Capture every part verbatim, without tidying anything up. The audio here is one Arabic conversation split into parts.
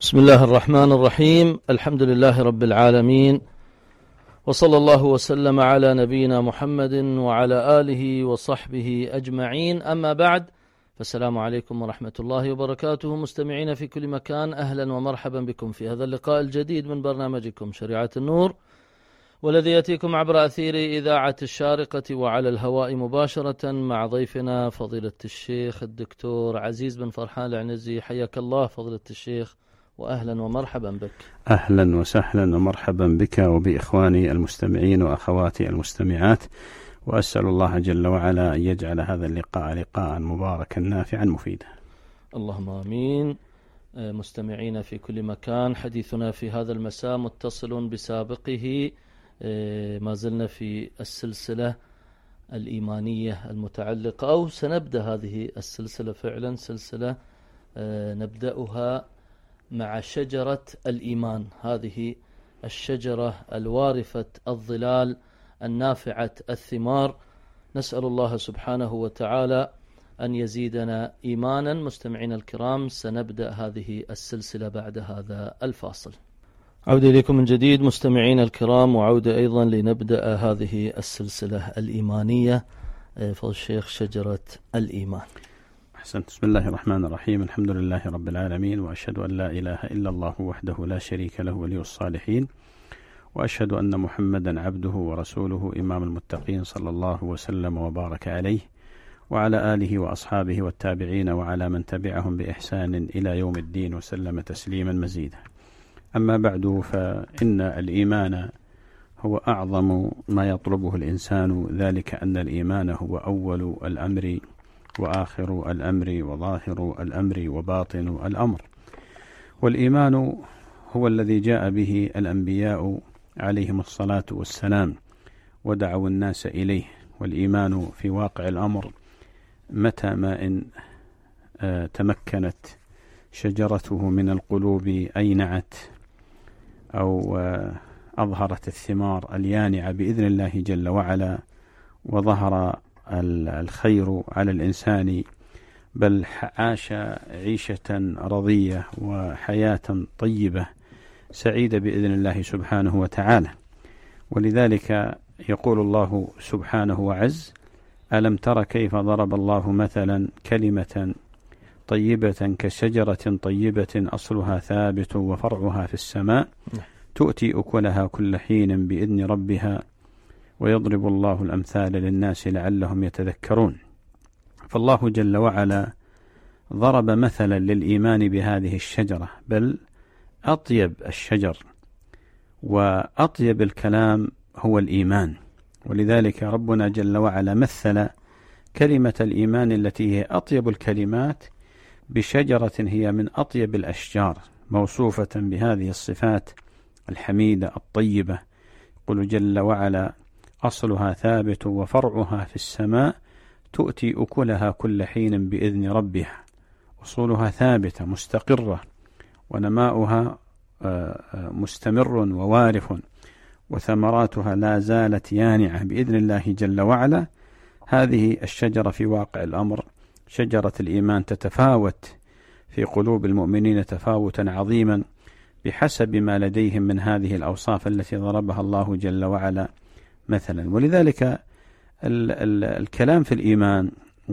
بسم الله الرحمن الرحيم. الحمد لله رب العالمين، وصلى الله وسلم على نبينا محمد وعلى آله وصحبه أجمعين. أما بعد، فالسلام عليكم ورحمة الله وبركاته. مستمعين في كل مكان، أهلا ومرحبا بكم في هذا اللقاء الجديد من برنامجكم شريعة النور، والذي يأتيكم عبر أثير إذاعة الشارقة وعلى الهواء مباشرة مع ضيفنا فضيلة الشيخ الدكتور عزيز بن فرحان العنزي. حياك الله فضيلة الشيخ، وأهلا ومرحبا بك. أهلا وسهلا ومرحبا بك وبإخواني المستمعين وأخواتي المستمعات، وأسأل الله جل وعلا أن يجعل هذا اللقاء لقاء مباركا نافعا مفيدا. اللهم آمين. مستمعين في كل مكان، حديثنا في هذا المساء متصل بسابقه. ما زلنا في السلسلة الإيمانية المتعلقة، أو سنبدأ هذه السلسلة فعلا سلسلة نبدأها مع شجرة الإيمان، هذه الشجرة الوارفة الظلال النافعة الثمار. نسأل الله سبحانه وتعالى أن يزيدنا إيمانا. مستمعين الكرام، سنبدأ هذه السلسلة بعد هذا الفاصل. عودة إليكم من جديد مستمعين الكرام، وعودة أيضا لنبدأ هذه السلسلة الإيمانية. فضل الشيخ، شجرة الإيمان. أحسنت. بسم الله الرحمن الرحيم. الحمد لله رب العالمين، وأشهد أن لا إله إلا الله وحده لا شريك له ولي الصالحين، وأشهد أن محمدا عبده ورسوله إمام المتقين، صلى الله وسلم وبارك عليه وعلى آله وأصحابه والتابعين وعلى من تبعهم بإحسان إلى يوم الدين، وسلم تسليما مزيدا. أما بعد، فإن الإيمان هو أعظم ما يطلبه الإنسان، ذلك أن الإيمان هو أول الأمر وآخر الأمر وظاهر الأمر وباطن الأمر. والإيمان هو الذي جاء به الأنبياء عليهم الصلاة والسلام ودعوا الناس إليه. والإيمان في واقع الأمر متى ما إن آه تمكنت شجرته من القلوب أينعت أو آه أظهرت الثمار اليانعة بإذن الله جل وعلا، وظهر الخير على الإنسان، بل عاش عيشة رضية وحياة طيبة سعيدة بإذن الله سبحانه وتعالى. ولذلك يقول الله سبحانه وعز: ألم تر كيف ضرب الله مثلا كلمة طيبة كشجرة طيبة أصلها ثابت وفرعها في السماء تؤتي أكلها كل حين بإذن ربها ويضرب الله الأمثال للناس لعلهم يتذكرون. فالله جل وعلا ضرب مثلا للإيمان بهذه الشجرة، بل أطيب الشجر وأطيب الكلام هو الإيمان. ولذلك ربنا جل وعلا مثل كلمة الإيمان التي هي أطيب الكلمات بشجرة هي من أطيب الأشجار، موصوفة بهذه الصفات الحميدة الطيبة. يقول جل وعلا: أصلها ثابت وفرعها في السماء تؤتي أكلها كل حين بإذن ربها. أصولها ثابتة مستقرة، ونماؤها مستمر ووارف، وثمراتها لا زالت يانعة بإذن الله جل وعلا. هذه الشجرة في واقع الأمر شجرة الإيمان تتفاوت في قلوب المؤمنين تفاوتا عظيما بحسب ما لديهم من هذه الأوصاف التي ضربها الله جل وعلا مثلا. ولذلك ال ال الكلام في الإيمان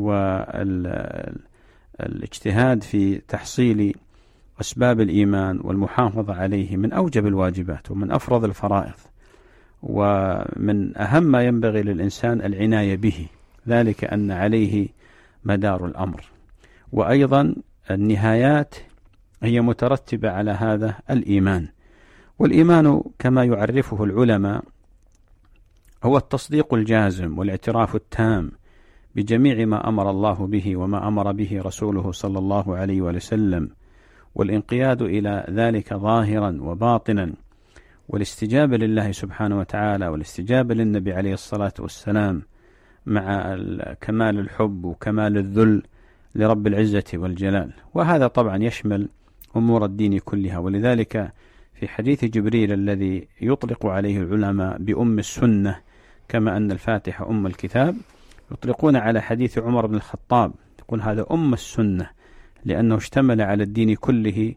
والاجتهاد في تحصيل أسباب الإيمان والمحافظة عليه من أوجب الواجبات ومن أفرض الفرائض، ومن أهم ما ينبغي للإنسان العناية به، ذلك أن عليه مدار الأمر. وأيضا النهايات هي مترتبة على هذا الإيمان. والإيمان كما يعرفه العلماء هو التصديق الجازم والاعتراف التام بجميع ما أمر الله به وما أمر به رسوله صلى الله عليه وسلم، والانقياد إلى ذلك ظاهرا وباطنا، والاستجابة لله سبحانه وتعالى والاستجابة للنبي عليه الصلاة والسلام، مع كمال الحب وكمال الذل لرب العزة والجلال. وهذا طبعا يشمل أمور الدين كلها. ولذلك في حديث جبريل الذي يطلق عليه العلماء بأم السنة، كما أن الفاتحة أم الكتاب، يطلقون على حديث عمر بن الخطاب، يقول هذا أم السنة، لأنه اشتمل على الدين كله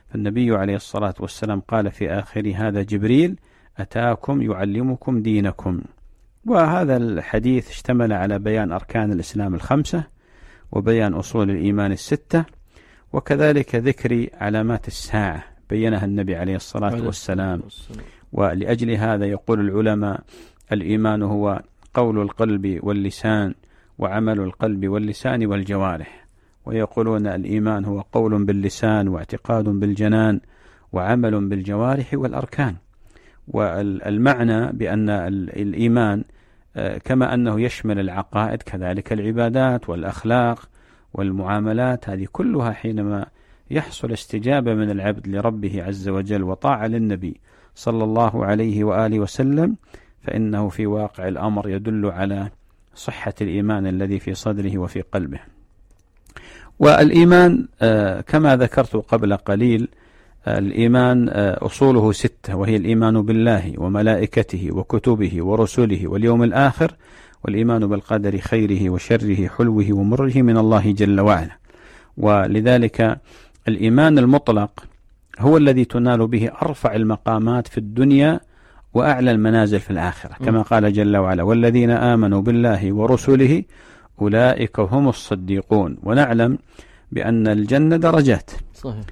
فالنبي عليه الصلاة والسلام قال في آخر هذا جبريل أتاكم يعلمكم دينكم. وهذا الحديث اشتمل على بيان أركان الإسلام الخمسة وبيان أصول الإيمان الستة، وكذلك ذكر علامات الساعة بينها النبي عليه الصلاة والسلام. ولأجل هذا يقول العلماء الإيمان هو قول القلب واللسان وعمل القلب واللسان والجوارح، ويقولون الإيمان هو قول باللسان واعتقاد بالجنان وعمل بالجوارح والأركان. والمعنى بأن الإيمان كما أنه يشمل العقائد كذلك العبادات والأخلاق والمعاملات، هذه كلها حينما يحصل استجابة من العبد لربه عز وجل وطاعة للنبي صلى الله عليه وآله وسلم، فإنه في واقع الأمر يدل على صحة الإيمان الذي في صدره وفي قلبه. والإيمان كما ذكرت قبل قليل، الإيمان أصوله ستة، وهي الإيمان بالله وملائكته وكتبه ورسله واليوم الآخر، والإيمان بالقدر خيره وشره حلوه ومره من الله جل وعلا. ولذلك الإيمان المطلق هو الذي تنال به أرفع المقامات في الدنيا وأعلى المنازل في الآخرة، كما قال جل وعلا والذين آمنوا بالله ورسله أولئك هم الصديقون. ونعلم بأن الجنة درجات، صحيح.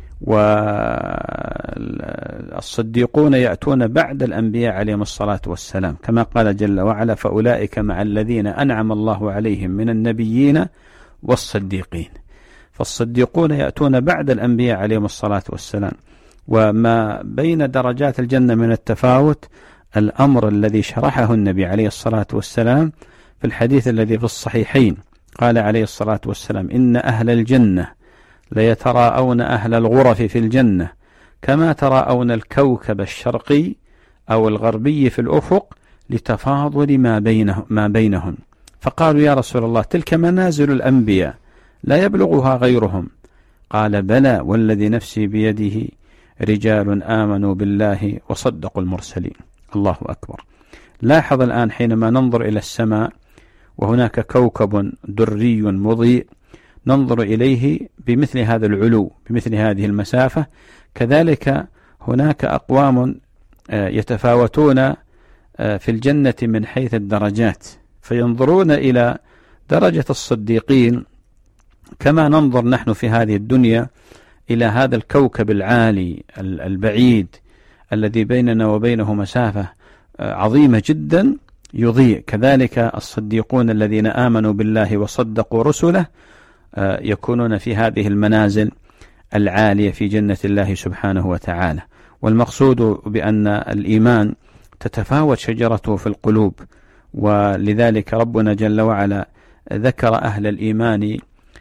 والصديقون يأتون بعد الأنبياء عليهم الصلاة والسلام، كما قال جل وعلا فأولئك مع الذين أنعم الله عليهم من النبيين والصديقين. فالصديقون يأتون بعد الأنبياء عليهم الصلاة والسلام. وما بين درجات الجنة من التفاوت الأمر الذي شرحه النبي عليه الصلاة والسلام في الحديث الذي في الصحيحين، قال عليه الصلاة والسلام إن أهل الجنة ليتراءون أهل الغرف في الجنة كما تراءون الكوكب الشرقي أو الغربي في الأفق لتفاضل ما بينه ما بينهم. فقالوا يا رسول الله تلك منازل الأنبياء لا يبلغها غيرهم. قال بلى والذي نفسي بيده رجال آمنوا بالله وصدقوا المرسلين. الله أكبر. لاحظ الآن حينما ننظر إلى السماء وهناك كوكب دري مضيء ننظر إليه بمثل هذا العلو بمثل هذه المسافة، كذلك هناك أقوام يتفاوتون في الجنة من حيث الدرجات، فينظرون إلى درجة الصديقين كما ننظر نحن في هذه الدنيا إلى هذا الكوكب العالي البعيد الذي بيننا وبينه مسافة عظيمة جدا يضيء. كذلك الصديقون الذين آمنوا بالله وصدقوا رسله يكونون في هذه المنازل العالية في جنة الله سبحانه وتعالى. والمقصود بأن الإيمان تتفاوت شجرته في القلوب، ولذلك ربنا جل وعلا ذكر أهل الإيمان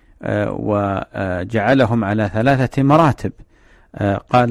وجعلهم على ثلاثة مراتب. قال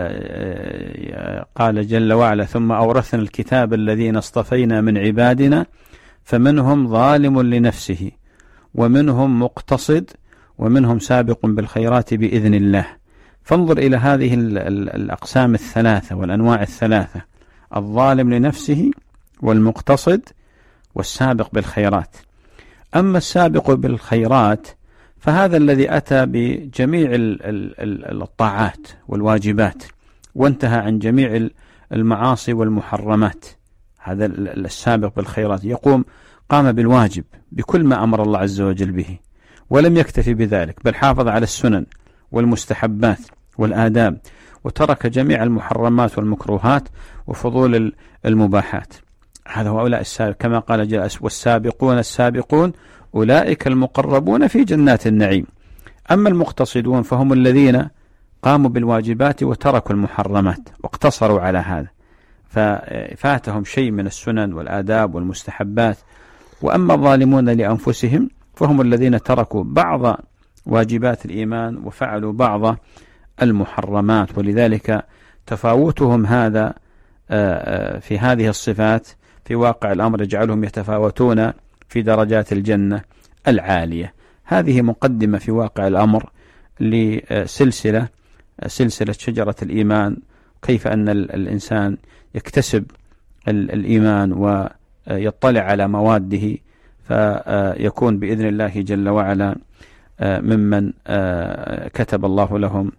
قال جل وعلا ثم أورثنا الكتاب الذين اصطفينا من عبادنا فمنهم ظالم لنفسه ومنهم مقتصد ومنهم سابق بالخيرات بإذن الله. فانظر إلى هذه الأقسام الثلاثة والأنواع الثلاثة، الظالم لنفسه والمقتصد والسابق بالخيرات. أما السابق بالخيرات فهذا الذي أتى بجميع الطاعات والواجبات وانتهى عن جميع المعاصي والمحرمات، هذا السابق بالخيرات يقوم قام بالواجب بكل ما أمر الله عز وجل به، ولم يكتفي بذلك بل حافظ على السنن والمستحبات والآداب، وترك جميع المحرمات والمكروهات وفضول المباحات. هذا هؤلاء السابق كما قال جل والسابقون السابقون أولئك المقربون في جنات النعيم. أما المقتصدون فهم الذين قاموا بالواجبات وتركوا المحرمات واقتصروا على هذا، ففاتهم شيء من السنن والآداب والمستحبات. وأما الظالمون لأنفسهم فهم الذين تركوا بعض واجبات الإيمان وفعلوا بعض المحرمات. ولذلك تفاوتهم هذا في هذه الصفات في واقع الأمر يجعلهم يتفاوتون في درجات الجنة العالية. هذه مقدمة في واقع الأمر لسلسلة سلسلة شجرة الإيمان، كيف أن الإنسان يكتسب الإيمان ويطلع على مواده فيكون بإذن الله جل وعلا ممن كتب الله لهم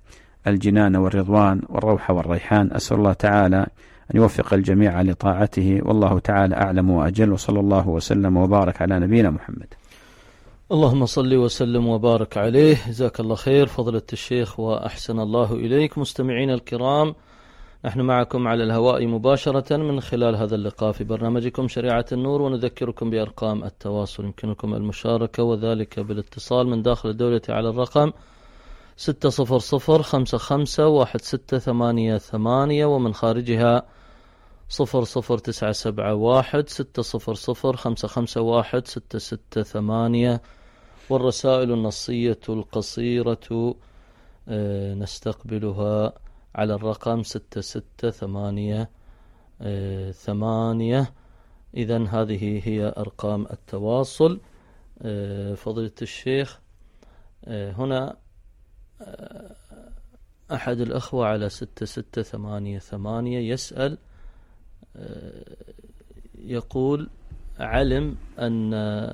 الجنان والرضوان والروح والريحان. أسأل الله تعالى أن يوفق الجميع لطاعته، والله تعالى أعلم وأجل، وصلى الله وسلم وبارك على نبينا محمد. اللهم صل وسلم وبارك عليه. جزاك الله خير فضيلة الشيخ وأحسن الله إليك. مستمعين الكرام، نحن معكم على الهواء مباشرة من خلال هذا اللقاء في برنامجكم شريعة النور، ونذكركم بأرقام التواصل. يمكنكم المشاركة وذلك بالاتصال من داخل الدولة على الرقم ستة صفر صفر خمسة خمسة واحد ستة ثمانية ثمانية، ومن خارجها صفر صفر تسعة سبعة واحد ستة صفر صفر خمسة خمسة واحد ستة ستة ثمانية. والرسائل النصية القصيرة نستقبلها على الرقم ستة ستة ثمانية ثمانية. إذن هذه هي أرقام التواصل. فضيلة الشيخ، هنا أحد الأخوة على ستة ستة ثمانية ثمانية يسأل، يقول: علم أن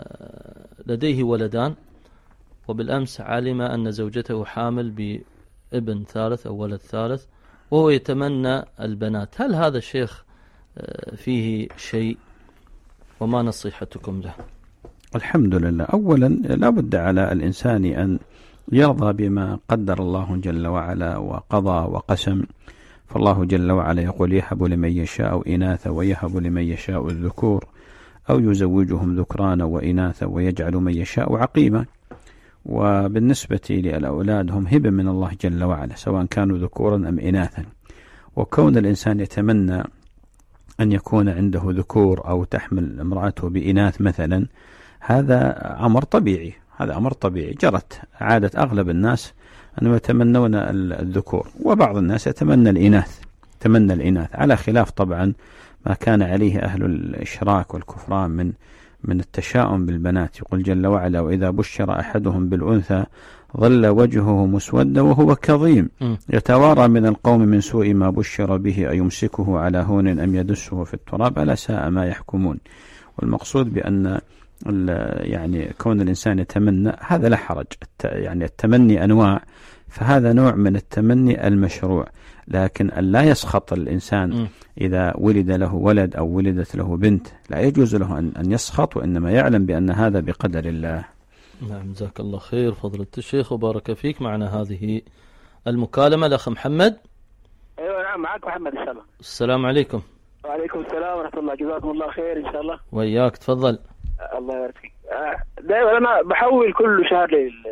لديه ولدان، وبالأمس علم أن زوجته حامل بابن ثالث أو ولد ثالث، وهو يتمنى البنات. هل هذا الشيخ فيه شيء، وما نصيحتكم له؟ الحمد لله. أولا لا بد على الإنسان أن يرضى بما قدر الله جل وعلا وقضى وقسم. فالله جل وعلا يقول: يهب لمن يشاء إناثا ويهب لمن يشاء الذكور أو يزوجهم ذكرانا وإناثا ويجعل من يشاء عقيما. وبالنسبة للأولاد هم هبة من الله جل وعلا، سواء كانوا ذكورا أم إناثا. وكون الإنسان يتمنى أن يكون عنده ذكور أو تحمل امرأته بإناث مثلا، هذا أمر طبيعي، هذا أمر طبيعي جرت عادة أغلب الناس أنهم يتمنون الذكور، وبعض الناس يتمنى الإناث يتمنى الإناث على خلاف طبعا ما كان عليه أهل الإشراك والكفران من من التشاؤم بالبنات. يقول جل وعلا: وإذا بشر أحدهم بالأنثى ظل وجهه مسودا وهو كظيم يتوارى من القوم من سوء ما بشر به أيمسكه على هون أم يدسه في التراب ألا ساء ما يحكمون. والمقصود بأن يعني كون الإنسان يتمنى هذا لا حرج، يعني التمني أنواع، فهذا نوع من التمني المشروع، لكن أن لا يسخط الإنسان م. إذا ولد له ولد أو ولدت له بنت، لا يجوز له أن يسخط، وإنما يعلم بأن هذا بقدر الله. نعم، جزاك الله خير فضيلة الشيخ وبارك فيك. معنا هذه المكالمة الأخ محمد. أيوة نعم، معك محمد إن شاء الله. السلام عليكم. وعليكم السلام ورحمة الله، جزاكم الله خير إن شاء الله. وإياك، تفضل. الله يبارك فيك. دائما أنا بحول كل شهر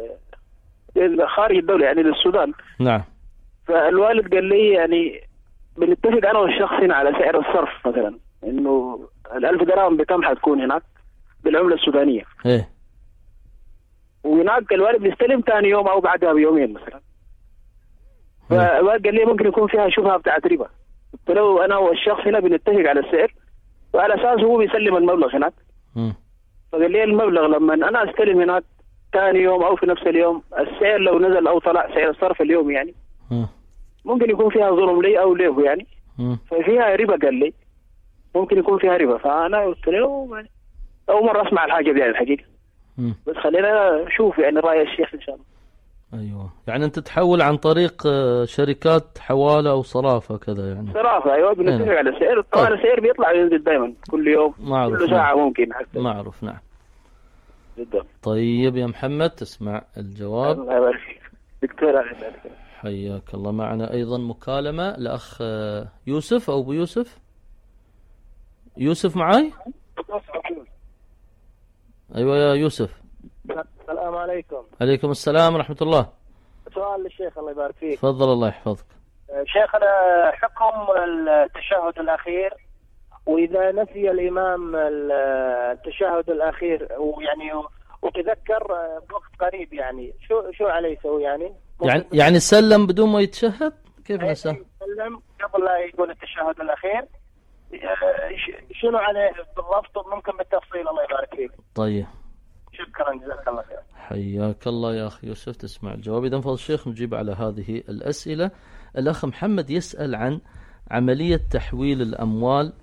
لل خارج الدولة، يعني للسودان. نعم. فالوالد قال لي يعني بنتفق أنا والشخص هنا على سعر الصرف، مثلا إنه الألف درهم بكم حتكون هناك بالعملة السودانية. إيه. وهناك الوالد بيستلم ثاني يوم أو بعدها بيومين مثلا. فالوالد قال لي ممكن يكون فيها شبهة بتاعت ربا. قلت له أنا والشخص هنا بنتفق على السعر، وعلى أساس هو بيسلم المبلغ هناك. م. فقال لي المبلغ لما أنا أستلم هناك ثاني يوم أو في نفس اليوم، السعر لو نزل أو طلع سعر الصرف اليوم يعني م. ممكن يكون فيها ظلم لي أو له يعني م. ففيها ربا. قال لي ممكن يكون فيها ربا. فأنا قلت له أول مرة أسمع الحاجة دي يعني الحقيقة، بس خلينا نشوف يعني رأي الشيخ إن شاء الله. أيوة، يعني أنت تحول عن طريق شركات حوالة أو صرافة كذا يعني؟ صرافة، أيوة، بنتفق على السعر. طبعا طيب. السعر بيطلع وينزل دائما كل يوم، معروف. كل ساعة نعم. ممكن حتى معروف. نعم جدا. طيب يا محمد، تسمع الجواب. الله يبارك فيك دكتور. حياك الله. معنا أيضا مكالمة الأخ يوسف أو أبو يوسف. يوسف معاي؟ أيوة يا يوسف. السلام عليكم. عليكم السلام ورحمة الله. سؤال للشيخ الله يبارك فيك. تفضل الله يحفظك. شيخنا، حكم التشهد الأخير، وإذا نسي الإمام التشهد الأخير ويعني وتذكر بوقت قريب، يعني شو شو عليه يسوي يعني؟ يعني يعني سلم بدون ما يتشهد؟ كيف نسى؟ سلم قبل لا يقول التشهد الأخير، شنو عليه بالضبط؟ ممكن بالتفصيل الله يبارك فيك. طيب شكرا، جزاك الله خير. حياك الله يا أخي يوسف، تسمع الجواب. إذن فضل الشيخ نجيب على هذه الأسئلة. الأخ محمد يسأل عن عملية تحويل الأموال،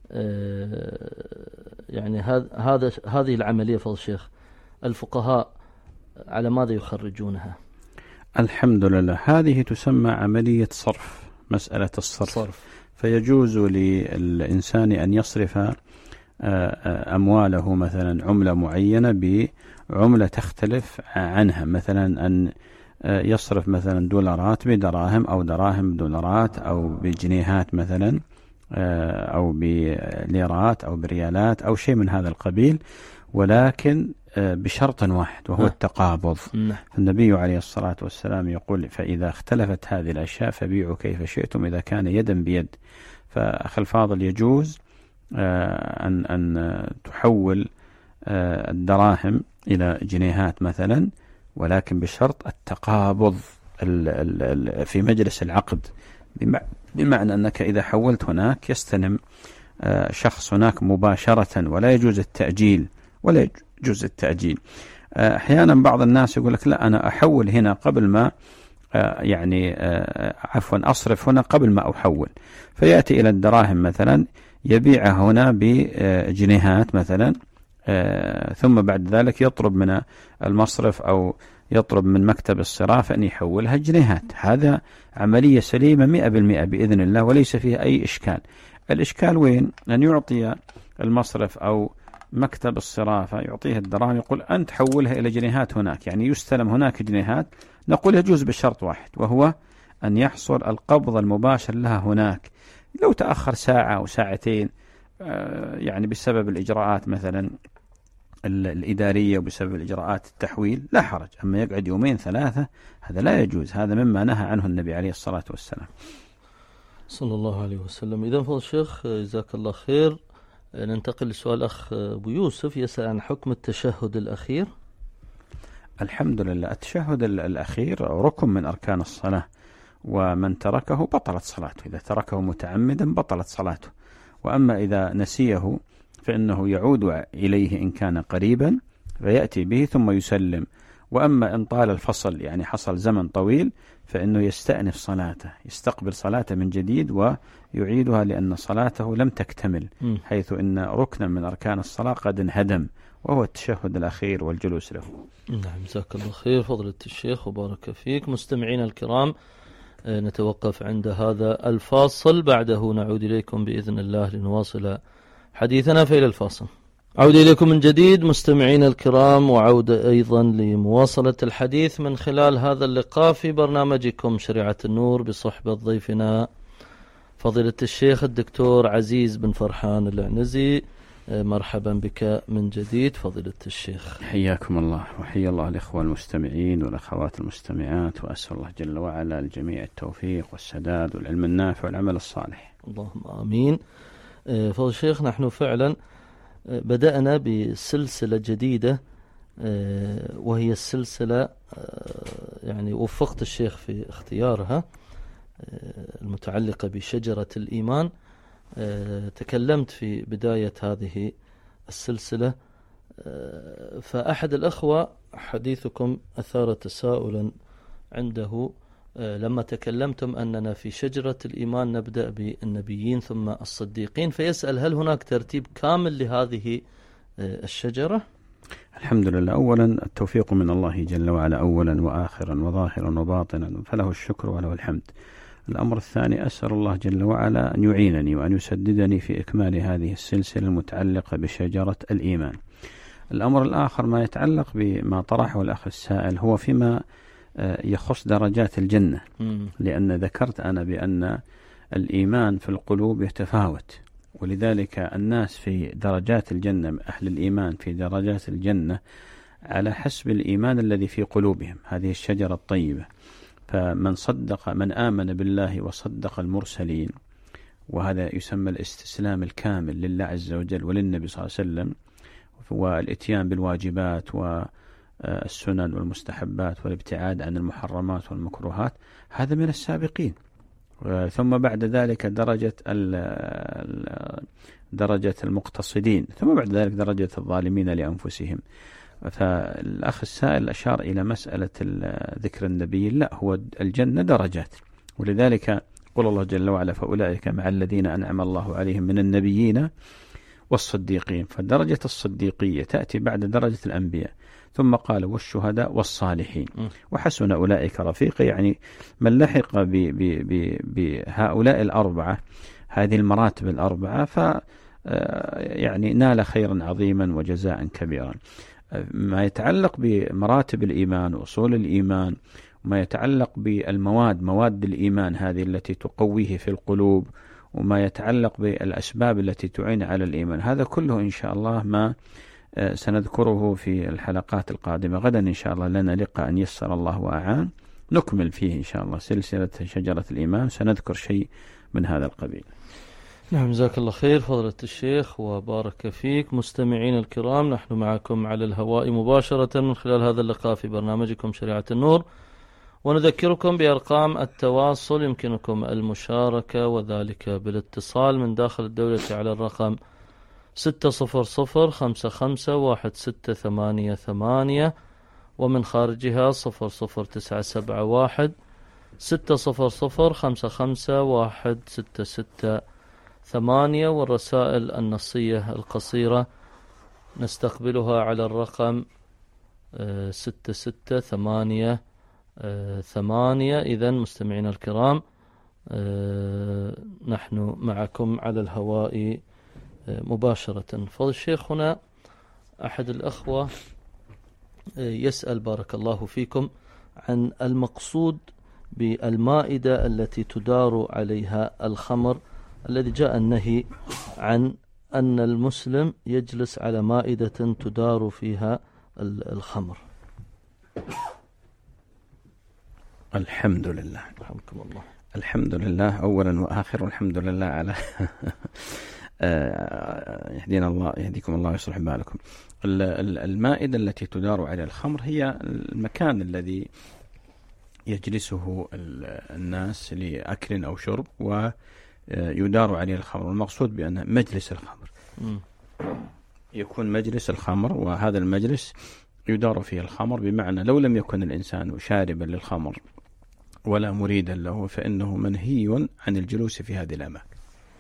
يعني هذا هذه العملية فضل الشيخ الفقهاء على ماذا يخرجونها؟ الحمد لله. هذه تسمى عملية صرف، مسألة الصرف صرف. فيجوز للإنسان أن يصرف أمواله مثلا عملة معينة بعملة تختلف عنها، مثلا أن يصرف مثلا دولارات بدراهم أو دراهم بدولارات أو بجنيهات مثلا أو بليرات أو بريالات أو شيء من هذا القبيل، ولكن بشرط واحد وهو التقابض. النبي عليه الصلاة والسلام يقول: فإذا اختلفت هذه الأشياء فبيعوا كيف شئتم إذا كان يدا بيد. فأخي الفاضل، يجوز أن أن تحول الدراهم إلى جنيهات مثلا، ولكن بشرط التقابض في مجلس العقد، بمعنى أنك إذا حولت هناك يستلم شخص هناك مباشرة، ولا يجوز التأجيل ولا يجوز التأجيل. أحيانا بعض الناس يقول لك: لا، أنا أحول هنا قبل ما يعني عفوا أصرف هنا قبل ما أحول، فيأتي إلى الدراهم مثلا يبيعها هنا بجنيهات مثلا، ثم بعد ذلك يطلب من المصرف أو يطلب من مكتب الصرافة أن يحولها جنيهات. هذا عملية سليمة مئة بالمئة بإذن الله، وليس فيها أي إشكال. الإشكال وين؟ أن يعطي المصرف أو مكتب الصرافة يعطيه الدراهم، يقول: أنت حولها إلى جنيهات هناك، يعني يستلم هناك جنيهات. نقول: يجوز بشرط واحد، وهو أن يحصل القبض المباشر لها هناك. لو تأخر ساعة أو ساعتين يعني بسبب الإجراءات مثلا الإدارية وبسبب الإجراءات التحويل لا حرج، أما يقعد يومين ثلاثة هذا لا يجوز، هذا مما نهى عنه النبي عليه الصلاة والسلام صلى الله عليه وسلم. إذن فضل الشيخ جزاك الله خير. ننتقل لسؤال أخ أبو يوسف يسأل عن حكم التشهد الأخير. الحمد لله. التشهد الأخير ركن من أركان الصلاة، ومن تركه بطلت صلاته، إذا تركه متعمدا بطلت صلاته. وأما إذا نسيه فإنه يعود إليه إن كان قريبا فيأتي به ثم يسلم. وأما إن طال الفصل، يعني حصل زمن طويل، فإنه يستأنف صلاته، يستقبل صلاته من جديد ويعيدها، لأن صلاته لم تكتمل، حيث إن ركنا من أركان الصلاة قد انهدم، وهو التشهد الأخير والجلوس له. نعم، جزاك الله خير فضيلة الشيخ وبارك فيك. مستمعين الكرام، نتوقف عند هذا الفاصل، بعده نعود إليكم بإذن الله لنواصل حديثنا. فإلى الفاصل عود إليكم من جديد مستمعين الكرام، وعودة أيضا لمواصلة الحديث من خلال هذا اللقاء في برنامجكم شريعة النور بصحبة ضيفنا فضيلة الشيخ الدكتور عزيز بن فرحان العنزي. مرحبا بك من جديد فضيلة الشيخ. حياكم الله، وحيا الله الإخوة المستمعين والأخوات المستمعات، وأسأل الله جل وعلا الجميع التوفيق والسداد والعلم النافع والعمل الصالح. اللهم آمين. فضيلة الشيخ، نحن فعلا بدأنا بسلسلة جديدة، وهي السلسلة يعني وفقت الشيخ في اختيارها، المتعلقة بشجرة الإيمان. تكلمت في بداية هذه السلسلة، فأحد الأخوة حديثكم أثار تساؤلا عنده لما تكلمتم أننا في شجرة الإيمان نبدأ بالنبيين ثم الصديقين، فيسأل: هل هناك ترتيب كامل لهذه الشجرة؟ الحمد لله. أولا التوفيق من الله جل وعلا أولا وآخرا وظاهرا وباطنا، فله الشكر وله الحمد. الأمر الثاني، أسأل الله جل وعلا أن يعينني وأن يسددني في إكمال هذه السلسلة المتعلقة بشجرة الإيمان. الأمر الآخر ما يتعلق بما طرحه الأخ السائل، هو فيما يخص درجات الجنة، لأن ذكرت أنا بأن الإيمان في القلوب يتفاوت، ولذلك الناس في درجات الجنة، أهل الإيمان في درجات الجنة على حسب الإيمان الذي في قلوبهم، هذه الشجرة الطيبة. فمن صدق، من آمن بالله وصدق المرسلين، وهذا يسمى الاستسلام الكامل لله عز وجل وللنبي صلى الله عليه وسلم، والإتيان بالواجبات والسنن والمستحبات والابتعاد عن المحرمات والمكروهات، هذا من السابقين. ثم بعد ذلك درجة درجة المقتصدين، ثم بعد ذلك درجة الظالمين لأنفسهم. فالأخ السائل أشار إلى مسألة ذكر النبي، لا، هو الجنة درجات، ولذلك قال الله جل وعلا: فأولئك مع الذين أنعم الله عليهم من النبيين والصديقين، فدرجة الصديقية تأتي بعد درجة الأنبياء، ثم قال والشهداء والصالحين وحسن أولئك رفيقا. يعني من لحق بهؤلاء الأربعة، هذه المراتب الأربعة، ف يعني نال خيرا عظيما وجزاء كبيرا. ما يتعلق بمراتب الإيمان وأصول الإيمان، وما يتعلق بالمواد، مواد الإيمان هذه التي تقويه في القلوب، وما يتعلق بالأسباب التي تعين على الإيمان، هذا كله إن شاء الله ما سنذكره في الحلقات القادمة. غدا إن شاء الله لنا لقاء أن يسر الله وأعان نكمل فيه إن شاء الله سلسلة شجرة الإيمان، سنذكر شيء من هذا القبيل. نعم، جزاك الله خير فضيلة الشيخ وبارك فيك. مستمعين الكرام، نحن معكم على الهواء مباشرة من خلال هذا اللقاء في برنامجكم شريعة النور، ونذكركم بأرقام التواصل يمكنكم المشاركة وذلك بالاتصال من داخل الدولة على الرقم ستة صفر صفر خمسة خمسة واحد ستة ثمانية ثمانية، ومن خارجها صفر صفر تسعة سبعة واحد ستة صفر صفر خمسة خمسة واحد ستة ستة ثمانية، والرسائل النصية القصيرة نستقبلها على الرقم ستة ستة ثمانية ثمانية. إذن مستمعين الكرام، نحن معكم على الهواء مباشرة. فضل الشيخ، هنا أحد الأخوة يسأل بارك الله فيكم عن المقصود بالمائدة التي تدار عليها الخمر، الذي جاء النهي عن أن المسلم يجلس على مائدة تدار فيها الخمر. الحمد لله، رحمكم الله. الحمد لله أولا وآخر، الحمد لله على يهدينا الله، يهديكم الله ويصلح بالكم. المائدة التي تدار على الخمر هي المكان الذي يجلسه الناس لأكل أو شرب ويدار عليه الخمر. المقصود بأن مجلس الخمر يكون مجلس الخمر، وهذا المجلس يدار فيه الخمر، بمعنى لو لم يكن الإنسان شاربا للخمر ولا مريدا له فإنه منهي عن الجلوس في هذه الأماكن.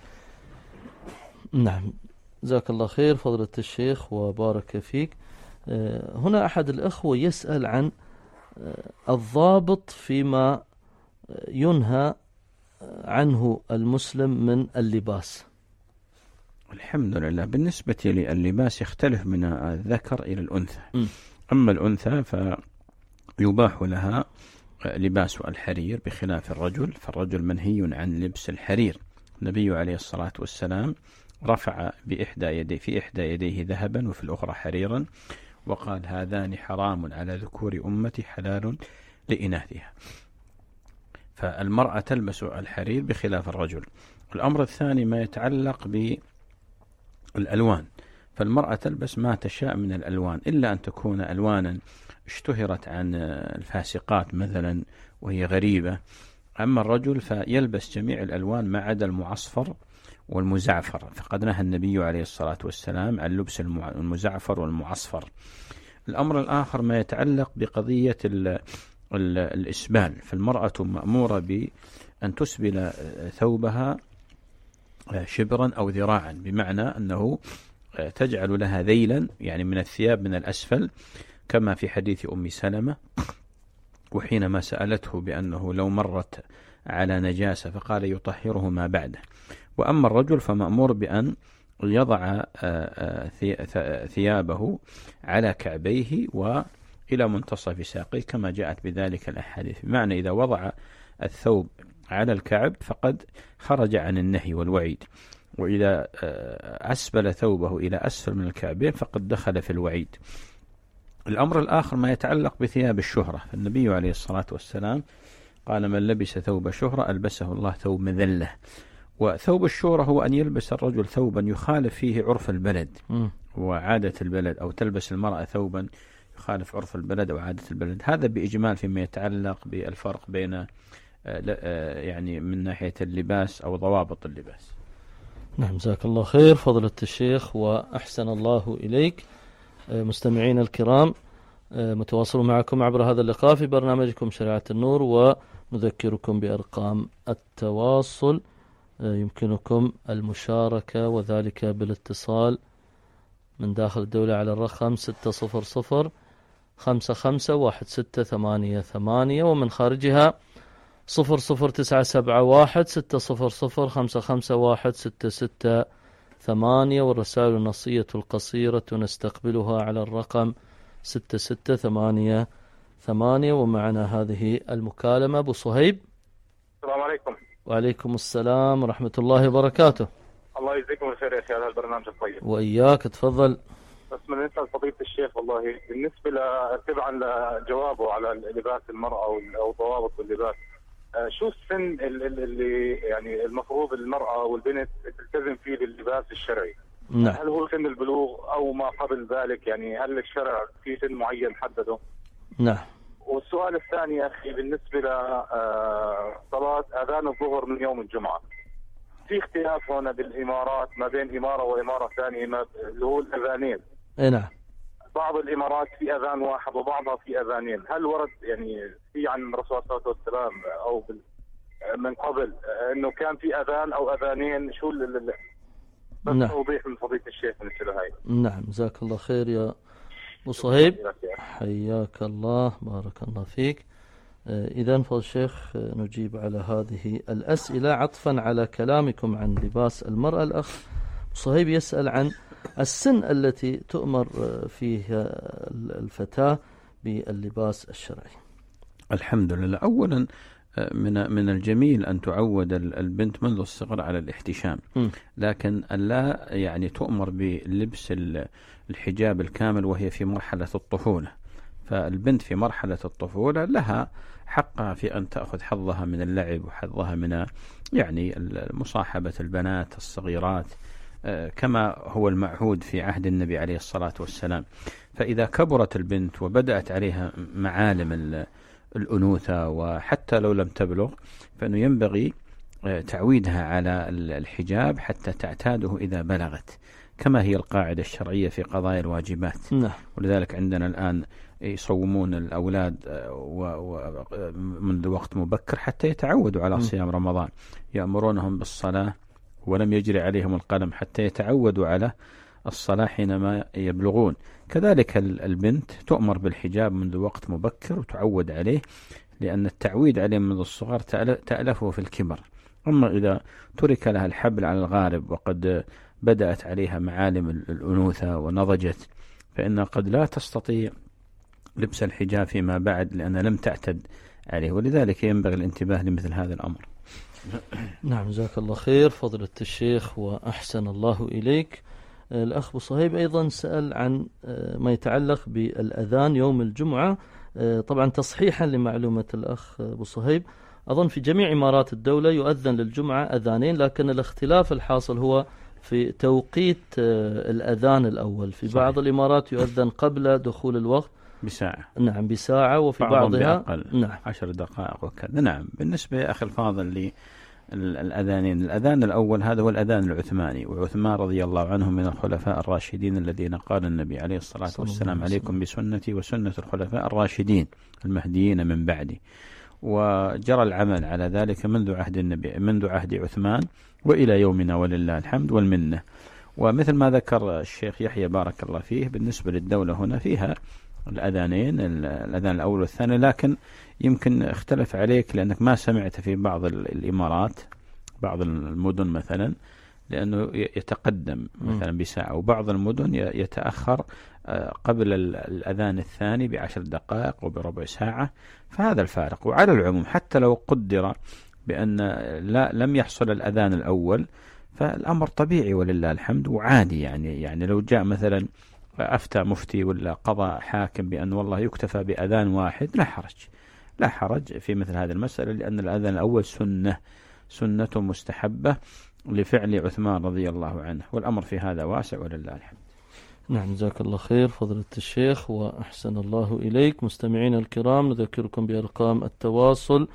نعم، جزاك الله خير فضيلة الشيخ وبارك فيك. هنا أحد الأخوة يسأل عن الضابط فيما ينهى عنه المسلم من اللباس. الحمد لله، بالنسبة للباس يختلف من الذكر إلى الأنثى. م. أما الأنثى فيباح لها لباس الحرير بخلاف الرجل، فالرجل منهي عن لبس الحرير. النبي عليه الصلاة والسلام رفع بإحدى يديه في إحدى يديه ذهبا وفي الأخرى حريرا، وقال هذان حرام على ذكور أمتي حلال لإناثها. فالمرأة تلبس الحرير بخلاف الرجل. الأمر الثاني ما يتعلق بالألوان، فالمرأة تلبس ما تشاء من الألوان إلا أن تكون ألوانا اشتهرت عن الفاسقات مثلا وهي غريبة. أما الرجل فيلبس جميع الألوان ما عدا المعصفر والمزعفر، فقد نهى النبي عليه الصلاة والسلام عن لبس المزعفر والمعصفر. الأمر الآخر ما يتعلق بقضية ال ال الإسبال، فالمرأة مأمورة بأن تسبل ثوبها شبرا أو ذراعا، بمعنى أنه تجعل لها ذيلا يعني من الثياب من الأسفل، كما في حديث أم سلمة وحينما سألته بأنه لو مرت على نجاسة فقال يطهره ما بعده. وأما الرجل فمأمور بأن يضع ثيابه على كعبيه وإلى منتصف ساقيه كما جاءت بذلك الأحاديث، بمعنى إذا وضع الثوب على الكعب فقد خرج عن النهي والوعيد، وإذا أسبل ثوبه إلى أسفل من الكعبين فقد دخل في الوعيد. الأمر الآخر ما يتعلق بثياب الشهرة، النبي عليه الصلاة والسلام قال من لبس ثوب شهرة ألبسه الله ثوب مذلة. وثوب الشهرة هو أن يلبس الرجل ثوبا يخالف فيه عرف البلد م. وعادة البلد، أو تلبس المرأة ثوبا يخالف عرف البلد أو عادة البلد. هذا بإجمال فيما يتعلق بالفرق بين يعني من ناحية اللباس أو ضوابط اللباس. نعم، جزاك الله خير فضيلة الشيخ وأحسن الله إليك. مستمعين الكرام، متواصل معكم عبر هذا اللقاء في برنامجكم شريعة النور، ونذكركم بأرقام التواصل يمكنكم المشاركة وذلك بالاتصال من داخل الدولة على الرقم ستة صفر صفر خمسة خمسة واحد ستة ثمانية ثمانية، ومن خارجها صفر صفر تسعة سبعة واحد ستة صفر صفر خمسة خمسة واحد ستة ستة ثمانية، والرسائل النصية القصيرة نستقبلها على الرقم ستة ستة ثمانية ثمانية. ومعنا هذه المكالمة. أبو صهيب. السلام عليكم. وعليكم السلام ورحمة الله وبركاته. الله يجزيكم الخير يا أخي على البرنامج الطيب. وإياك، تفضل. بس من نسأل فضيلة الشيخ، والله بالنسبة تبعا لجوابه على لباس المرأة أو ضوابط اللباس، شو السن اللي يعني المفروض المرأة والبنت تلتزم فيه لللباس الشرعي؟ نعم. هل هو سن البلوغ أو ما قبل ذلك؟ يعني هل الشرع في سن معين حدده؟ نعم. والسؤال الثاني يا أخي بالنسبة لصلاة أذان الظهر من يوم الجمعة، في اختلاف هنا بالإمارات ما بين إمارة وإمارة ثانية اللي هو الأذانين. اي نعم. بعض الإمارات في أذان واحد وبعضها في أذانين، هل ورد يعني في عن الرسول صلى الله عليه وسلم أو من قبل إنه كان في أذان أو أذانين؟ شو اللي بس نعم. توضيح من فضيلة الشيخ مثل هاي. نعم، جزاك الله خير يا أبو صهيب، حياك الله، بارك الله فيك. إذن فضل الشيخ نجيب على هذه الأسئلة عطفا على كلامكم عن لباس المرأة. الأخ صهيب يسأل عن السن التي تؤمر فيها الفتاة باللباس الشرعي. الحمد لله. أولا من من الجميل أن تعود البنت منذ الصغر على الاحتشام، لكن لا يعني تؤمر بلبس الحجاب الكامل وهي في مرحلة الطفولة. فالبنت في مرحلة الطفولة لها حقها في أن تأخذ حظها من اللعب وحظها من يعني مصاحبة البنات الصغيرات كما هو المعهود في عهد النبي عليه الصلاة والسلام. فإذا كبرت البنت وبدأت عليها معالم الأنوثة وحتى لو لم تبلغ، فإنه ينبغي تعويدها على الحجاب حتى تعتاده إذا بلغت، كما هي القاعدة الشرعية في قضايا الواجبات. نعم. ولذلك عندنا الآن يصومون الأولاد منذ وقت مبكر حتى يتعودوا على صيام رمضان، يأمرونهم بالصلاة ولم يجري عليهم القلم حتى يتعودوا على الصلاة حينما يبلغون. كذلك البنت تؤمر بالحجاب منذ وقت مبكر وتعود عليه، لأن التعويد عليه منذ الصغر تألفه في الكبر. أما إذا ترك لها الحبل على الغارب وقد بدأت عليها معالم الأنوثة ونضجت، فإنها قد لا تستطيع لبس الحجاب فيما بعد لأنها لم تعتد عليه، ولذلك ينبغي الانتباه لمثل هذا الأمر. نعم، جزاك الله خير فضيلة الشيخ وأحسن الله إليك. الأخ أبو صهيب أيضا سأل عن ما يتعلق بالأذان يوم الجمعة. طبعا تصحيحا لمعلومة الأخ أبو صهيب، أظن في جميع إمارات الدولة يؤذن للجمعة أذانين، لكن الاختلاف الحاصل هو في توقيت الأذان الأول. في بعض صحيح. الإمارات يؤذن قبل دخول الوقت بساعة. نعم، بساعة، وفي بعضها نعم عشر دقائق وكذا. نعم. بالنسبة يا أخي الفاضل للأذانين، الأذان الأول هذا هو الأذان العثماني، وعثمان رضي الله عنه من الخلفاء الراشدين الذين قال النبي عليه الصلاة والسلام عليكم بسنتي وسنة الخلفاء الراشدين المهديين من بعدي. وجرى العمل على ذلك منذ عهد النبي منذ عهد عثمان وإلى يومنا ولله الحمد والمنة. ومثل ما ذكر الشيخ يحيى بارك الله فيه، بالنسبة للدولة هنا فيها الأذانين، الأذان الأول والثاني، لكن يمكن اختلف عليك لأنك ما سمعت في بعض الإمارات بعض المدن مثلا لأنه يتقدم مثلا بساعة، وبعض المدن يتأخر قبل الأذان الثاني بعشر دقائق وبربع ساعة. فهذا الفارق. وعلى العموم حتى لو قدر بأن لا لم يحصل الأذان الأول فالأمر طبيعي ولله الحمد وعادي. يعني يعني لو جاء مثلا أفتى مفتي ولا قضى حاكم بأن والله يكتفى بأذان واحد، لا حرج لا حرج في مثل هذه المسألة، لأن الأذان الأول سنة سنة مستحبة لفعل عثمان رضي الله عنه، والأمر في هذا واسع ولله الحمد. نعم، جزاك الله خير فضيلة الشيخ وأحسن الله إليك. مستمعينا الكرام، نذكركم بأرقام التواصل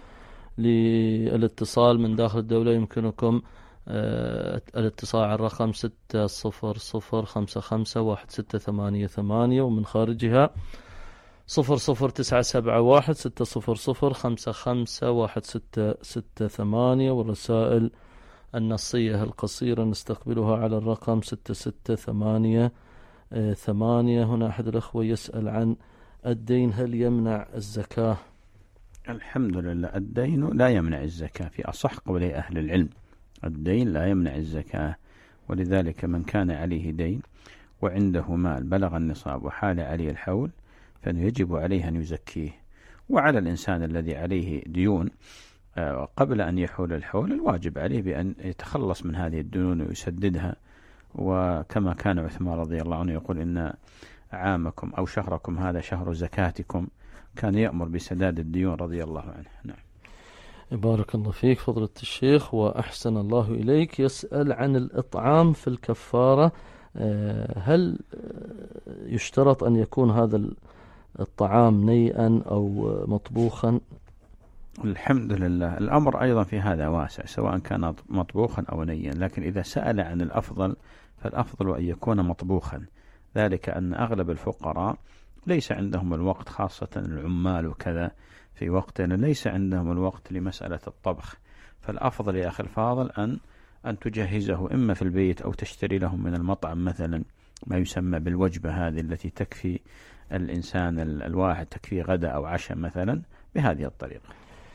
للاتصال من داخل الدولة. يمكنكم الاتصال على الرقم ستة صفر صفر خمسة خمسة واحد ستة ثمانية ثمانية، ومن خارجها صفر صفر تسعة سبعة واحد ستة صفر صفر خمسة خمسة واحد ستة ستة ثمانية، والرسائل النصية القصيرة نستقبلها على الرقم ستة ستة ثمانية ثمانية. هنا أحد الأخوة يسأل عن الدين هل يمنع الزكاة؟ الحمد لله، الدين لا يمنع الزكاة في أصح قولي أهل العلم. الدين لا يمنع الزكاة، ولذلك من كان عليه دين وعنده مال بلغ النصاب وحال عليه الحول فيجب عليه أن يزكيه. وعلى الإنسان الذي عليه ديون قبل أن يحول الحول الواجب عليه بأن يتخلص من هذه الديون ويسددها. وكما كان عثمان رضي الله عنه يقول إن عامكم أو شهركم هذا شهر زكاتكم، كان يأمر بسداد الديون رضي الله عنه. نعم. بارك الله فيك فضيلة الشيخ وأحسن الله إليك. يسأل عن الإطعام في الكفارة، هل يشترط أن يكون هذا الطعام نيئا أو مطبوخا؟ الحمد لله، الأمر أيضا في هذا واسع سواء كان مطبوخا أو نيئا، لكن إذا سأل عن الأفضل فالأفضل أن يكون مطبوخا، ذلك أن أغلب الفقراء ليس عندهم الوقت، خاصة العمال وكذا في وقتنا ليس عندهم الوقت لمسألة الطبخ. فالأفضل يا أخي الفاضل أن أن تجهزه إما في البيت أو تشتري لهم من المطعم مثلا ما يسمى بالوجبة هذه التي تكفي الإنسان الواحد، تكفي غداء أو عشاء مثلا، بهذه الطريقة.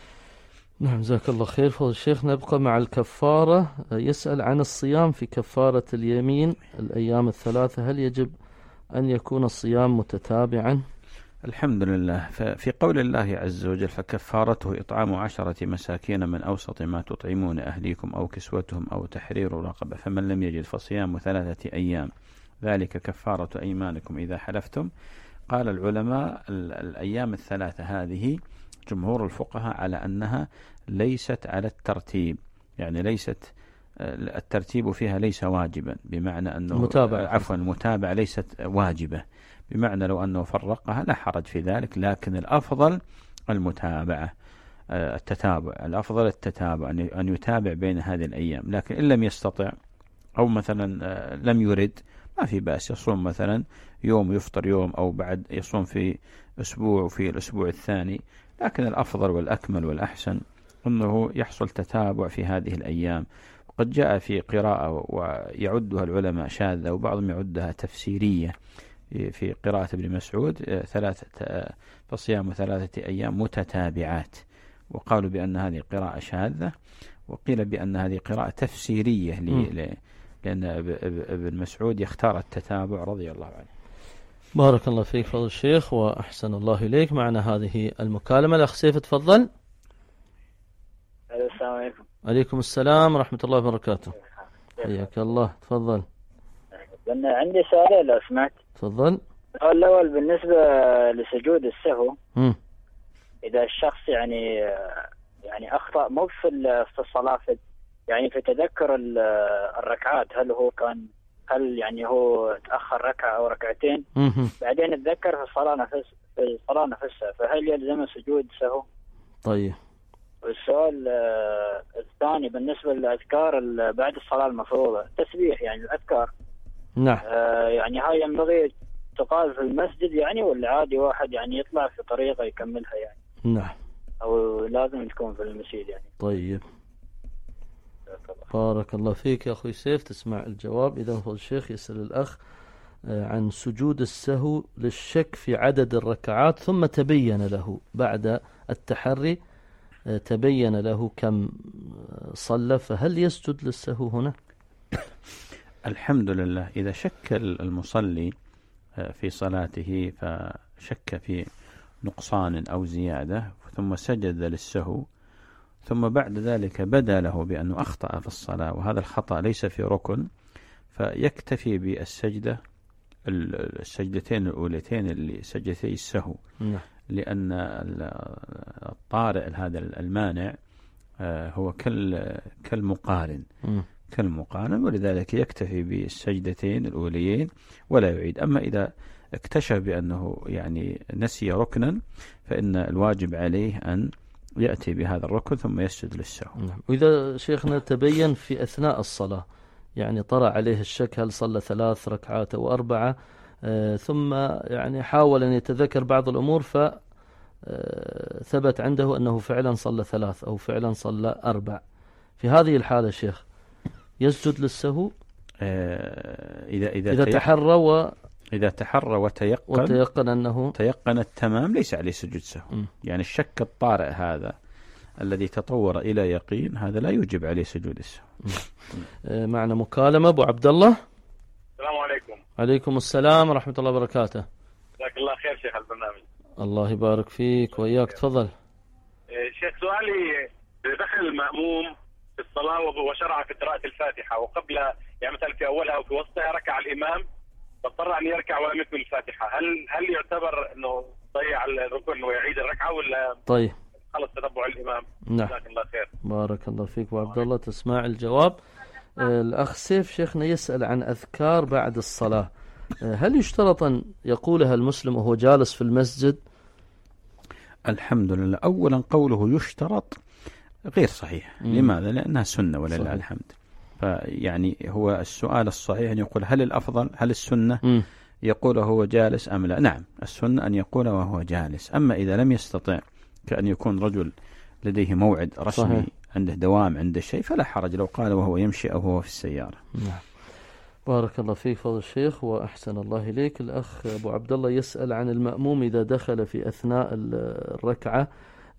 نعم جزاك الله خير فضل الشيخ. نبقى مع الكفارة. يسأل عن الصيام في كفارة اليمين الأيام الثلاثة، هل يجب أن يكون الصيام متتابعا؟ الحمد لله، في قول الله عز وجل فكفارته إطعام عشرة مساكين من أوسط ما تطعمون أهليكم أو كسوتهم أو تحرير رقبة فمن لم يجد فصيام ثلاثة أيام ذلك كفارة أيمانكم إذا حلفتم. قال العلماء الأيام الثلاثة هذه جمهور الفقهاء على أنها ليست على الترتيب، يعني ليست الترتيب فيها ليس واجبا، بمعنى أنه متابعة. عفوا المتابعة ليست واجبة، بمعنى لو أنه فرقها لا حرج في ذلك، لكن الأفضل المتابعة، التتابع، الأفضل التتابع أن يتابع بين هذه الأيام. لكن إن لم يستطع أو مثلا لم يرد ما في بأس يصوم مثلا يوم يفطر يوم، أو بعد يصوم في أسبوع وفي الأسبوع الثاني، لكن الأفضل والأكمل والأحسن أنه يحصل تتابع في هذه الأيام. وقد جاء في قراءة ويعدها العلماء شاذة وبعضهم يعدها تفسيرية في قراءة ابن مسعود ثلاثة فصيام ثلاثة أيام متتابعات، وقالوا بأن هذه قراءة شاذة، وقيل بأن هذه قراءة تفسيرية ل... لأن ابن مسعود يختار التتابع رضي الله عنه. بارك الله فيك فضل الشيخ وأحسن الله إليك. معنا هذه المكالمة. الأخ سيف تفضل. السلام عليكم. عليكم السلام ورحمة الله وبركاته. حياك الله، تفضل. عندي سؤال لو سمعت. تفضل. السؤال الأول بالنسبة لسجود السهو، م. إذا الشخص يعني يعني أخطأ مو في الصلاة، يعني في تذكر الركعات، هل هو كان هل يعني هو تأخر ركعة أو ركعتين م- بعدين تذكر في الصلاة نفس في الصلاة نفسها، فهل يلزم سجود سهو؟ طيب. والسؤال الثاني بالنسبة للأذكار بعد الصلاة المفروضة، تسبيح يعني الأذكار، نعم، آه يعني هاي ينبغي تقال في المسجد يعني، ولا عادي واحد يعني يطلع في طريقة يكملها يعني؟ نعم، أو لازم تكون في المسجد يعني؟ طيب. بارك الله فيك يا أخوي سيف، تسمع الجواب. إذا هو الشيخ يسأل الأخ عن سجود السهو للشك في عدد الركعات، ثم تبين له بعد التحري تبين له كم صلى، فهل يسجد للسهو هنا؟ الحمد لله، إذا شك المصلي في صلاته فشك في نقصان أو زيادة ثم سجد للسهو، ثم بعد ذلك بدا له بأنه أخطأ في الصلاة وهذا الخطأ ليس في ركن، فيكتفي بالسجدة السجدتين الأولتين اللي سجدتي السهو، لأن الطارئ هذا المانع هو كالمقارن كالمقارن ولذلك يكتفي بالسجدتين الأوليين ولا يعيد. أما إذا اكتشف بأنه يعني نسي ركنا فإن الواجب عليه أن يأتي بهذا الركن ثم يسجد للسهو. وإذا شيخنا تبين في أثناء الصلاة يعني طرأ عليه الشك هل صلى ثلاث ركعات أو أربعة، آه ثم يعني حاول أن يتذكر بعض الأمور فثبت عنده أنه فعلا صلى ثلاث أو فعلا صلى أربع، في هذه الحالة شيخ يسجد للسهو آه إذا إذا, إذا تحرى و إذا تحرى وتيقن وتيقن أنه تيقن التمام ليس عليه سجود سهو. م. يعني الشك الطارئ هذا الذي تطور إلى يقين هذا لا يوجب عليه سجود السهو. معنا مكالمة. أبو عبد الله. السلام عليكم. عليكم السلام ورحمة الله وبركاته. جزاك الله خير شيخ البرنامج. الله يبارك فيك وإياك. تفضل. شيخ سؤالي، دخل المأموم في الصلاة وشرع في قراءة الفاتحة وقبل يعني مثلا في أولها أو في وسطها ركع الإمام فاضطر أن يركع ولم يكمل الفاتحة، هل هل يعتبر أنه ضيع الركن ويعيد الركعة ولا طيب خلص تتبع الإمام؟ نعم. جزاك الله خير. بارك الله فيك أبو عبد الله. تسمع الجواب. الأخ سيف شيخنا يسأل عن أذكار بعد الصلاة، هل يشترط أن يقولها المسلم وهو جالس في المسجد؟ الحمد لله. أولا قوله يشترط غير صحيح. م. لماذا؟ لأنها سنة ولله الحمد. فيعني هو السؤال الصحيح أن يقول هل الأفضل هل السنة م. يقول وهو جالس أم لا؟ نعم السنة أن يقول وهو جالس. أما إذا لم يستطع كأن يكون رجل لديه موعد رسمي صحيح. عنده دوام عنده شيء فلا حرج لو قال وهو يمشي أو هو في السيارة. نعم. بارك الله فيك فضل الشيخ وأحسن الله إليك. الأخ أبو عبد الله يسأل عن المأموم إذا دخل في أثناء الركعة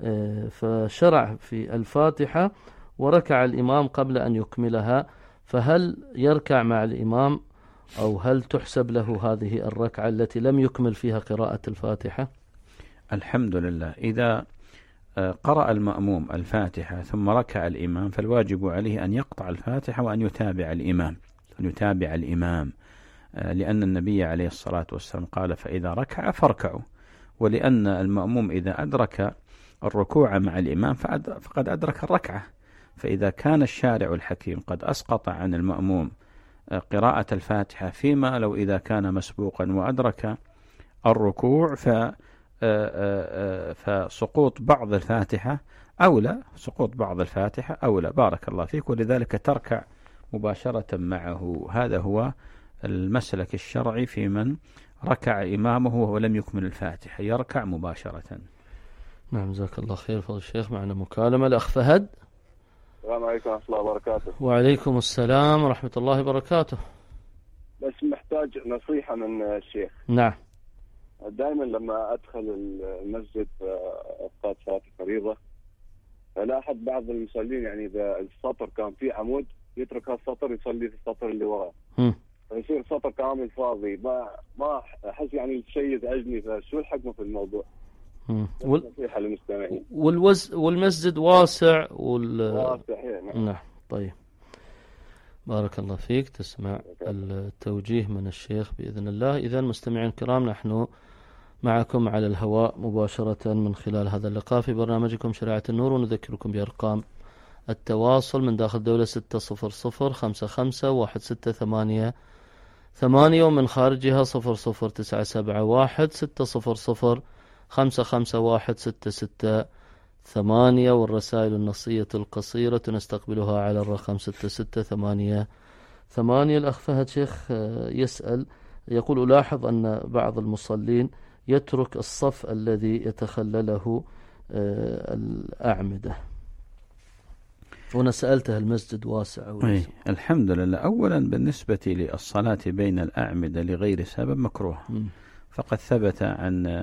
فشرع في الفاتحة وركع الإمام قبل أن يكملها، فهل يركع مع الإمام أو هل تحسب له هذه الركعة التي لم يكمل فيها قراءة الفاتحة؟ الحمد لله. إذا قرأ المأموم الفاتحة ثم ركع الإمام فالواجب عليه أن يقطع الفاتحة وأن يتابع الإمام أن يتابع الإمام لأن النبي عليه الصلاة والسلام قال فإذا ركع فاركعوا، ولأن المأموم إذا أدرك الركوع مع الإمام فقد أدرك الركعة. فإذا كان الشارع الحكيم قد أسقط عن المأموم قراءة الفاتحة فيما لو إذا كان مسبوقا وأدرك الركوع ف فسقوط بعض الفاتحة أولى سقوط بعض الفاتحة أولى. بارك الله فيك. ولذلك تركع مباشرة معه. هذا هو المسلك الشرعي في من ركع إمامه وهو لم يكمل الفاتحة، يركع مباشرة. نعم جزاك الله خير فضل الشيخ. معنا مكالمة. الأخ فهد. السلام عليكم ورحمة الله وبركاته. وعليكم السلام ورحمة الله وبركاته. بس محتاج نصيحة من الشيخ. نعم. دائما لما أدخل المسجد أوقات صلاة الفريضة فلاحظ بعض المصلين يعني إذا السطر كان فيه عمود يترك هالسطر يصلي في السطر اللي وراه فيصير سطر كامل فاضي. ما ما أحس يعني الشيء يزعجني. فشو الحكمة في الموضوع؟ وال... نصيحة للمستمعين. والوز... والمسجد واسع وال... واسع. نعم. نعم. طيب بارك الله فيك. تسمع التوجيه من الشيخ بإذن الله. إذن مستمعين الكرام نحن معكم على الهواء مباشرة من خلال هذا اللقاء في برنامجكم شريعة النور، ونذكركم بأرقام التواصل من داخل الدولة ستة صفر صفر خمسة خمسة واحد ستة ثمانية ثمانية ومن خارجها صفر صفر تسعة سبعة واحد ستة صفر صفر خمسة خمسة واحد ستة ستة ثمانية، والرسائل النصية القصيرة نستقبلها على الرقم ستة ستة ثمانية ثمانية. الأخ فهد شيخ يسأل يقول ألاحظ أن بعض المصلين يترك الصف الذي يتخلله الأعمدة، وأنا سألته المسجد واسع أو أي الحمد لله. أولا بالنسبة للصلاة بين الأعمدة لغير سبب مكروه، فقد ثبت عن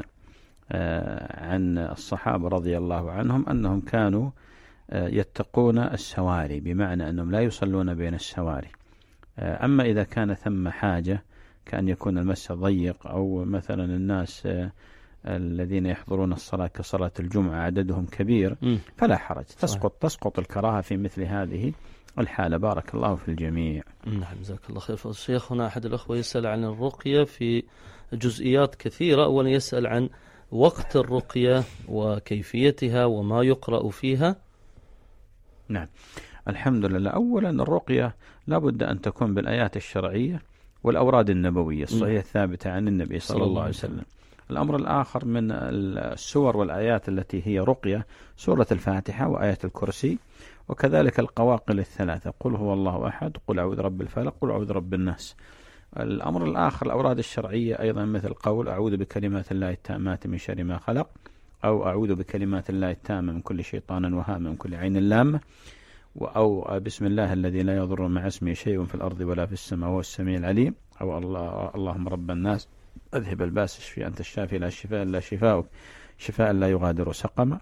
عن الصحابة رضي الله عنهم أنهم كانوا يتقون السواري، بمعنى أنهم لا يصلون بين السواري. أما إذا كان ثم حاجة كأن يكون المسجد ضيق أو مثلا الناس الذين يحضرون الصلاة كصلاة الجمعة عددهم كبير فلا حرج، تسقط تسقط الكراهة في مثل هذه الحالة. بارك الله في الجميع. نعم جزاك الله خير. الشيخ هنا أحد الأخوة يسأل عن الرقية في جزئيات كثيرة. أولا يسأل عن وقت الرقية وكيفيتها وما يقرأ فيها. نعم الحمد لله. أولا الرقية لابد أن تكون بالآيات الشرعية والأوراد النبوية الصحيحة الثابتة عن النبي صلى الله عليه وسلم. الأمر الآخر من السور والآيات التي هي رقية سورة الفاتحة وآية الكرسي، وكذلك القواقل الثلاثة قل هو الله أحد، قل أعوذ رب الفلق، قل أعوذ رب الناس. الأمر الآخر الأوراد الشرعية أيضا مثل قول أعوذ بكلمات الله التامات من شر ما خلق، أو أعوذ بكلمات الله التامة من كل شيطان وهام من كل عين لامة. أو بسم الله الذي لا يضر مع اسمه شيء في الأرض ولا في السماء وهو السميع العليم، أو الله اللهم رب الناس أذهب الباس اشفي أنت الشافي لا شفاء إلا شفاؤك شفاء لا يغادر سقما.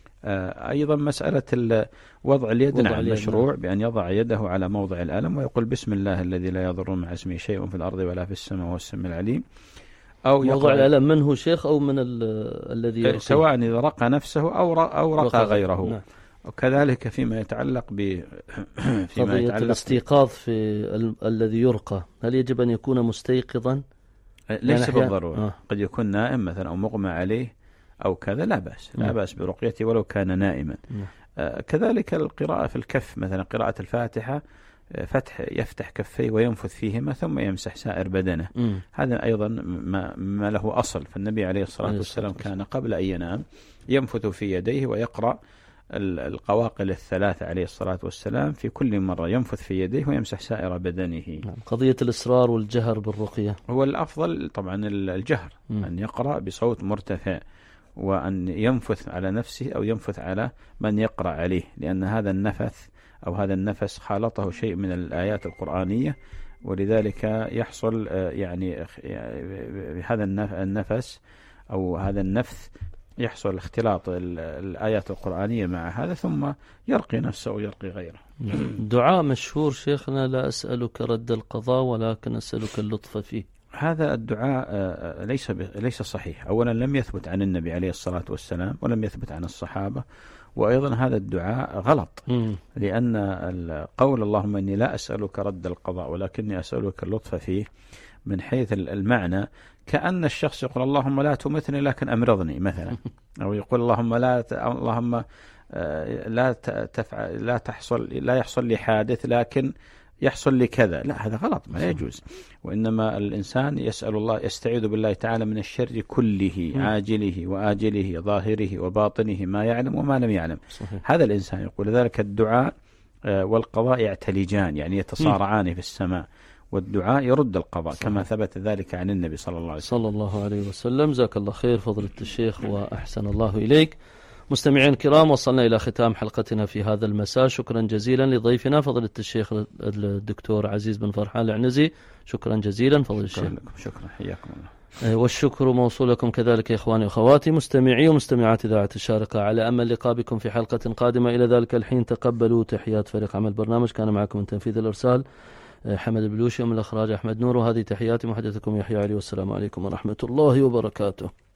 أيضا مسألة وضع اليد نعم مشروع بأن يضع يده على موضع الألم ويقول بسم الله الذي لا يضر مع اسمه شيء في الأرض ولا في السماء وهو السميع العليم. أو موضع الألم من هو شيخ أو من الذي يرقي، سواء إذا رقى نفسه أو أو رقى, رقى غيره. نعم. وكذلك فيما يتعلق ب فيما يتعلق الاستيقاظ في ال... الذي يرقى، هل يجب أن يكون مستيقظا؟ ليس بالضرورة، آه. قد يكون نائم مثلا أو مغمى عليه أو كذا، لا بأس لا بأس برقيته ولو كان نائما. آه كذلك القراءة في الكف، مثلا قراءة الفاتحة فتح يفتح كفيه وينفث فيهما ثم يمسح سائر بدنه. م. هذا أيضا ما, ما له أصل، فالنبي عليه الصلاة والسلام كان قبل أن ينام ينفث في يديه ويقرأ القواقل الثلاثة عليه الصلاة والسلام في كل مرة، ينفث في يديه ويمسح سائر بدنه. قضية الإصرار والجهر بالرقية هو الأفضل طبعا الجهر، م. أن يقرأ بصوت مرتفع وأن ينفث على نفسه أو ينفث على من يقرأ عليه، لأن هذا النفث أو هذا النفس خالطه شيء من الآيات القرآنية، ولذلك يحصل يعني بهذا النفس أو هذا النفث يحصل اختلاط الآيات القرآنية مع هذا ثم يرقي نفسه ويرقي غيره. دعاء مشهور شيخنا، لا أسألك رد القضاء ولكن أسألك اللطف فيه، هذا الدعاء ليس ليس صحيح. أولا لم يثبت عن النبي عليه الصلاة والسلام ولم يثبت عن الصحابة، وأيضا هذا الدعاء غلط، م. لأن قول اللهم إني لا أسألك رد القضاء ولكني أسألك اللطف فيه من حيث المعنى كأن الشخص يقول اللهم لا تمتني لكن أمرضني مثلا، أو يقول اللهم لا ت... اللهم لا تفعل لا تحصل لا يحصل لي حادث لكن يحصل لي كذا، لا هذا غلط ما يجوز. وإنما الإنسان يسأل الله يستعيذ بالله تعالى من الشر كله عاجله وآجله ظاهره وباطنه ما يعلم وما لم يعلم. صحيح. هذا الإنسان يقول. ذلك الدعاء والقضاء يعتلجان يعني يتصارعان في السماء، والدعاء يرد القضاء. صحيح. كما ثبت ذلك عن النبي صلى الله عليه وسلم صلى الله عليه وسلم. جزاك الله خير فضيلة الشيخ وأحسن الله إليك. مستمعين الكرام، وصلنا إلى ختام حلقتنا في هذا المساء. شكرا جزيلا لضيفنا فضيلة الشيخ الدكتور عزيز بن فرحان العنزي، شكرا جزيلا فضيلة الشيخ. شكرا لكم. شكرا حياكم الله. والشكر موصول لكم كذلك يا إخواني وأخواتي مستمعي ومستمعات إذاعة الشارقة، على أمل لقاء بكم في حلقة قادمة. إلى ذلك الحين تقبلوا تحيات فريق عمل برنامج، كان معكم من تنفيذ الإرسال حمد البلوشي، ومن الإخراج أحمد نور، وهذه تحياتي محدثكم يحيى علي، والسلام عليكم ورحمة الله وبركاته.